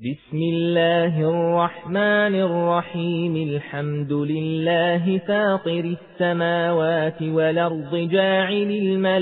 بسم الله الرحمن الرحيم. الحمد لله فاطر السماوات والأرض جاعل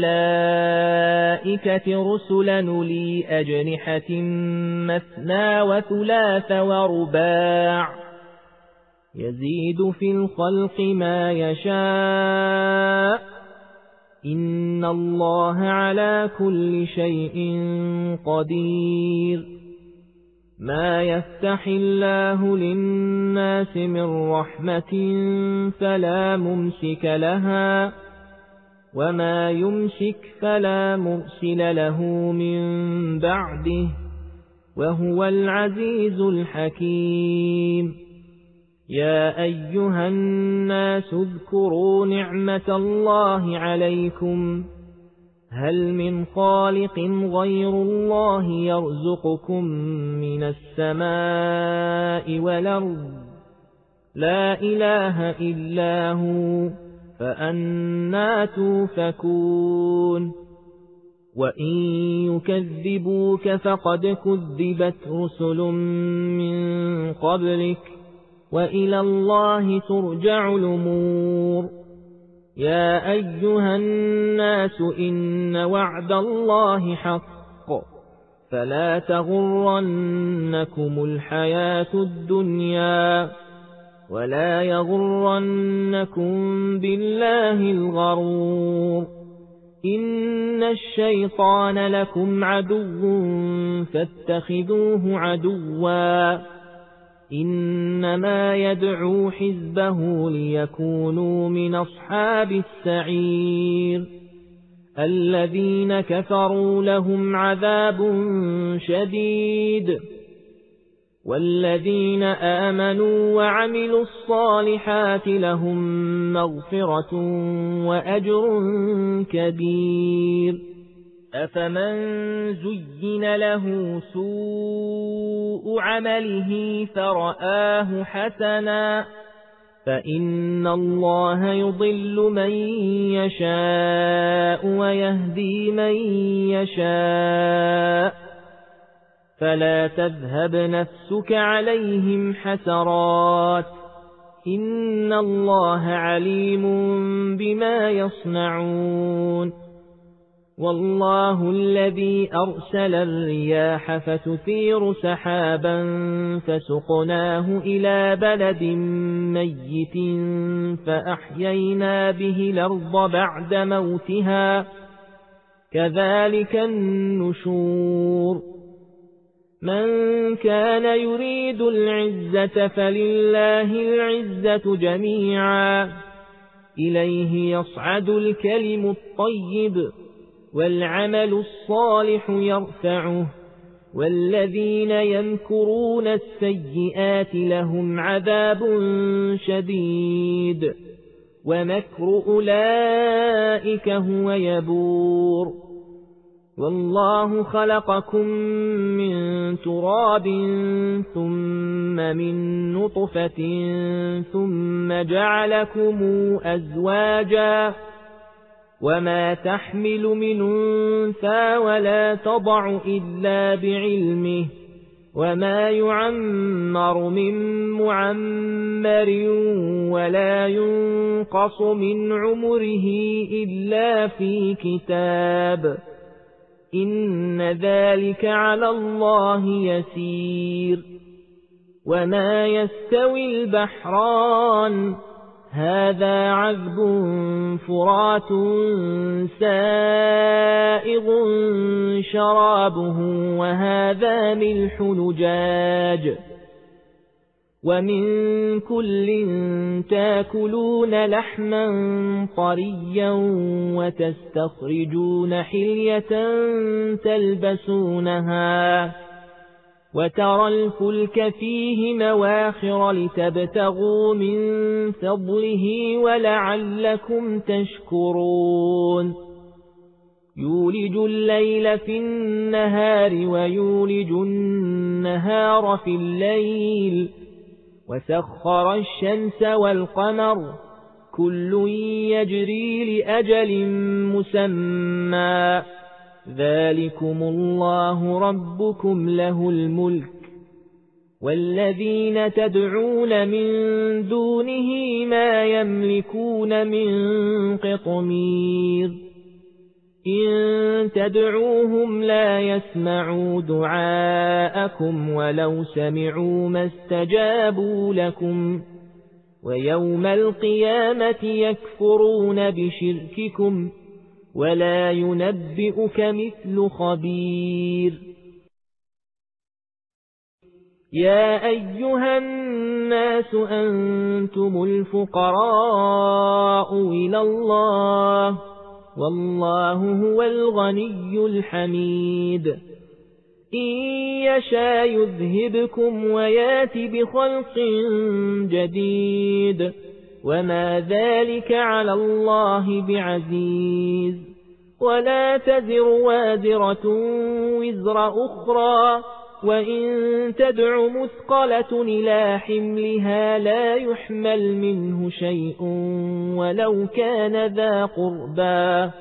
الملائكة رسلا أولي أجنحة مثنى وثلاث ورباع يزيد في الخلق ما يشاء إن الله على كل شيء قدير. ما يفتح الله للناس من رحمة فلا ممسك لها وما يمسك فلا مرسل له من بعده وهو العزيز الحكيم. يا أيها الناس اذكروا نعمة الله عليكم هل من خالق غير الله يرزقكم من السماء والأرض لا إله إلا هو فأنى توفكون. وإن يكذبوك فقد كذبت رسل من قبلك وإلى الله ترجع الأمور. يا أيها الناس إن وعد الله حق فلا تغرنكم الحياة الدنيا ولا يغرنكم بالله الغرور. إن الشيطان لكم عدو فاتخذوه عدوا إنما يدعو حزبه ليكونوا من أصحاب السعير. الذين كفروا لهم عذاب شديد والذين آمنوا وعملوا الصالحات لهم مغفرة وأجر كبير. أفمن زين له سوء عمله فرآه حسنا فإن الله يضل من يشاء ويهدي من يشاء فلا تذهب نفسك عليهم حسرات إن الله عليم بما يصنعون. والله الذي أرسل الرياح فتثير سحابا فسقناه إلى بلد ميت فأحيينا به الأرض بعد موتها كذلك النشور. من كان يريد العزة فلله العزة جميعا إليه يصعد الكلم الطيب والعمل الصالح يرفعه والذين يمكرون السيئات لهم عذاب شديد ومكر أولئك هو يبور. والله خلقكم من تراب ثم من نطفة ثم جعلكم أزواجا وما تحمل من أنثى ولا تضع إلا بعلمه وما يعمر من معمر ولا ينقص من عمره إلا في كتاب إن ذلك على الله يسير. وما يستوي البحران هذا عذب فرات سائغ شرابه وهذا ملح نجاج ومن كل تاكلون لحما طريا وتستخرجون حلية تلبسونها وترى الفلك فيه مواخر لتبتغوا من فضله ولعلكم تشكرون. يولج الليل في النهار ويولج النهار في الليل وسخر الشمس والقمر كل يجري لأجل مسمى ذلكم الله ربكم له الملك والذين تدعون من دونه ما يملكون من قطمير إن تدعوهم لا يسمعوا دعاءكم ولو سمعوا ما استجابوا لكم ويوم القيامة يكفرون بشرككم ولا ينبئك مثل خبير يا أيها الناس أنتم الفقراء إلى الله والله هو الغني الحميد إن يشاء يذهبكم ويات بخلق جديد وما ذلك على الله بعزيز ولا تزر وازرة وزر أخرى وإن تدع مثقلة إلى حملها لا يحمل منه شيء ولو كان ذا قربى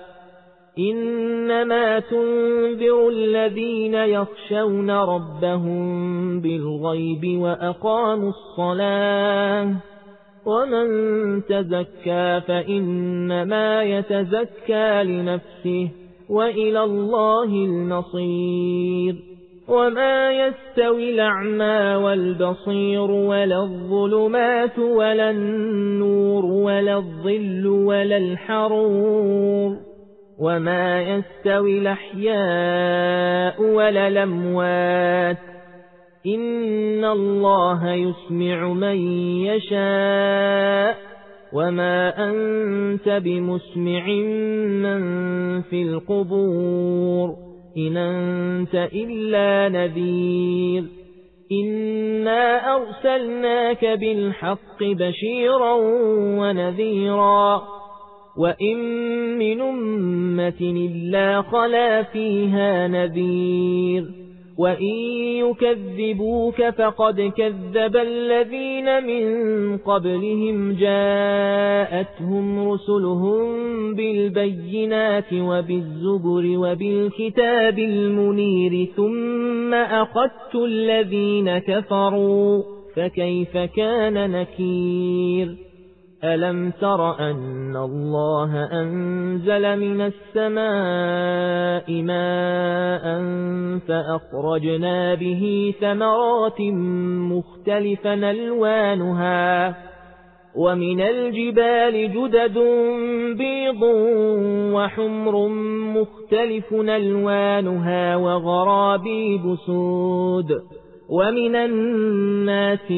إنما تنذر الذين يخشون ربهم بالغيب وأقاموا الصلاة ومن تزكى فإنما يتزكى لنفسه وإلى الله المصير وما يستوي الأعمى والبصير ولا الظلمات ولا النور ولا الظل ولا الحرور وما يستوي الأحياء ولا الأموات إن الله يسمع من يشاء وما أنت بمسمع من في القبور إن أنت إلا نذير إنا أرسلناك بالحق بشيرا ونذيرا وإن من أمة إلا خلا فيها نذير وإن يكذبوك فقد كذب الذين من قبلهم جاءتهم رسلهم بالبينات وبالزبر وبالكتاب المنير ثم أخذت الذين كفروا فكيف كان نكير ألم تر أن الله أنزل من السماء ماء فأخرجنا به ثمرات مختلفا ألوانها ومن الجبال جدد بيض وحمر مختلف ألوانها وغرابيب سود ومن الناس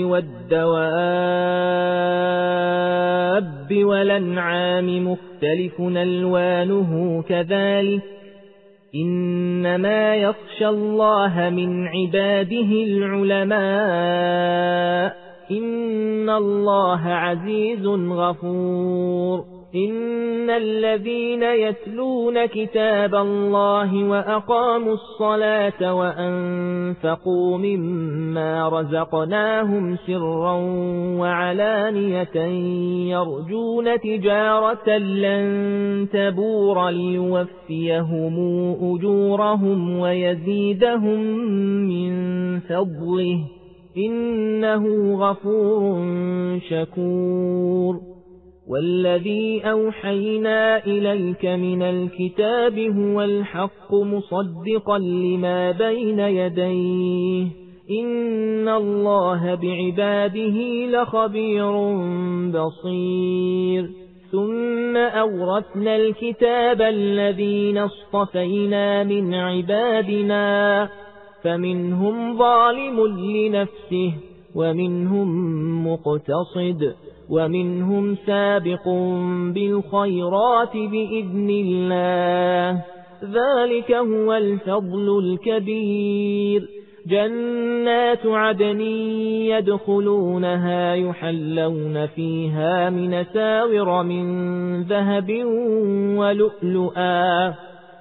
والدواب والأنعام مختلف ألوانه كذلك إنما يخشى الله من عباده العلماء إن الله عزيز غفور إن الذين يتلون كتاب الله وأقاموا الصلاة وأنفقوا مما رزقناهم سرا وعلانية يرجون تجارة لن تبور ليوفيهم أجورهم ويزيدهم من فضله إنه غفور شكور والذي أوحينا إليك من الكتاب هو الحق مصدقا لما بين يديه إن الله بعباده لخبير بصير ثم أورثنا الكتاب الذين اصطفينا من عبادنا فمنهم ظالم لنفسه ومنهم مقتصد ومنهم سابق بالخيرات بإذن الله ذلك هو الفضل الكبير جنات عدن يدخلونها يحلون فيها من ساور من ذهب ولؤلؤا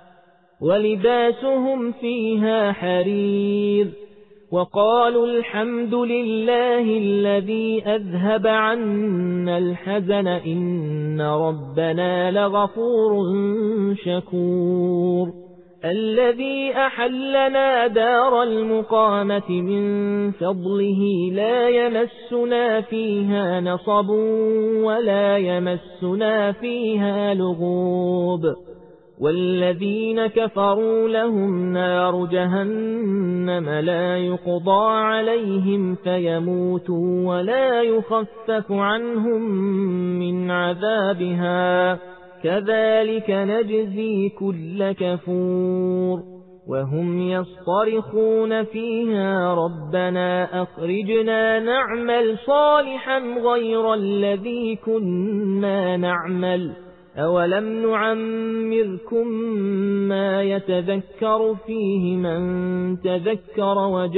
ولباسهم فيها حرير وقالوا الحمد لله الذي أذهب عنا الحزن إن ربنا لغفور شكور الذي أحلنا دار المقامة من فضله لا يمسنا فيها نصب ولا يمسنا فيها لغوب والذين كفروا لهم نار جهنم لا يقضى عليهم فيموتوا ولا يخفف عنهم من عذابها كذلك نجزي كل كفور وهم يصطرخون فيها ربنا أخرجنا نعمل صالحا غير الذي كنا نعمل أولم نعمركم ما يتذكر فيه من تذكر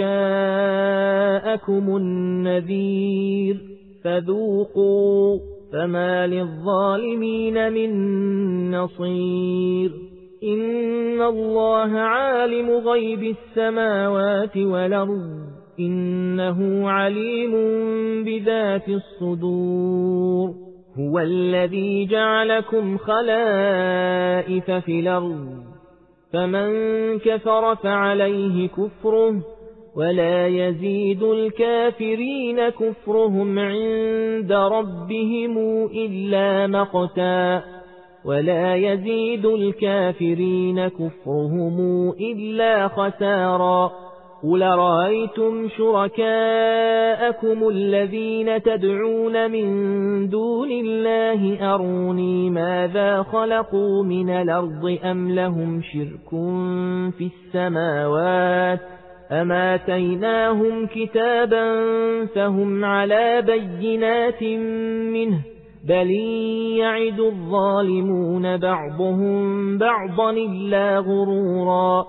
وجاءكم النذير فذوقوا فما للظالمين من نصير إن الله عالم غيب السماوات والأرض إنه عليم بذات الصدور هو الذي جعلكم خلائف في الأرض فمن كفر فعليه كفره ولا يزيد الكافرين كفرهم عند ربهم إلا مقتا ولا يزيد الكافرين كفرهم إلا خسارا قل رأيتم شركاءكم الذين تدعون من دون الله أروني ماذا خلقوا من الأرض أم لهم شرك في السماوات أم آتيناهم كتابا فهم على بينات منه بل يعد الظالمون بعضهم بعضا إلا غرورا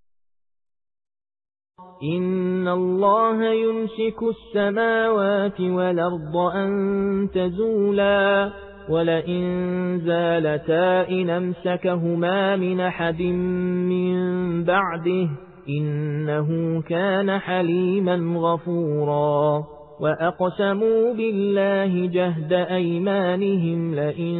إن الله يمسك السماوات والأرض أن تزولا ولئن زالتا إن أمسكهما من أحد من بعده إنه كان حليما غفورا وأقسموا بالله جهد أيمانهم لئن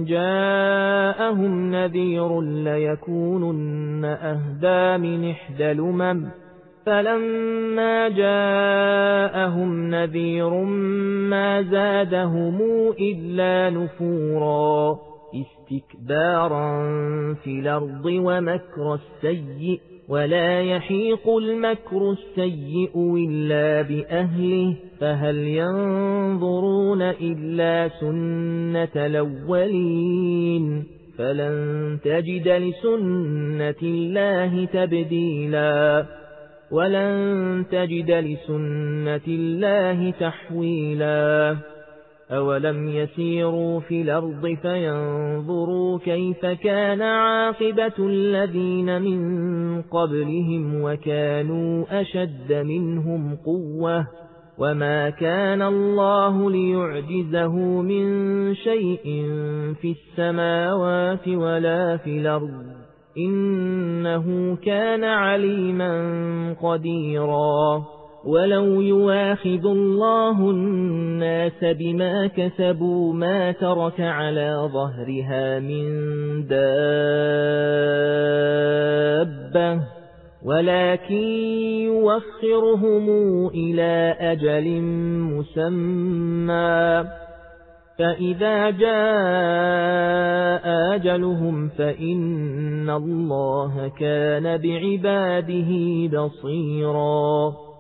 جاءهم نذير ليكونن أهدى من إحدى الأمم فلما جاءهم نذير ما زادهم إلا نفورا استكبارا في الأرض ومكر السيء ولا يحيق المكر السيء إلا بأهله فهل ينظرون إلا سنة الأولين فلن تجد لسنة الله تبديلا ولن تجد لسنة الله تحويلا أولم يسيروا في الأرض فينظروا كيف كان عاقبة الذين من قبلهم وكانوا أشد منهم قوة وما كان الله ليعجزه من شيء في السماوات ولا في الأرض إنه كان عليما قديرا ولو يواخذ الله الناس بما كسبوا ما ترك على ظهرها من دابة ولكن يوخرهم إلى أجل مسمى فإذا جاء أجلهم فإن الله كان بعباده بصيرا